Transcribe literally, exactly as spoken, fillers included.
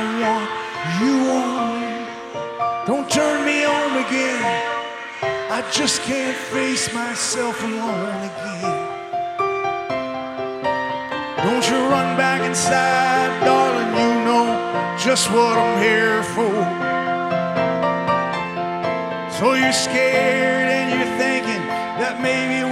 want you on. Don't turn me on again. I just can't face myself alone again. Don't you run back inside, darling, you know just what I'm here for. So you're scared and you're thinking that maybe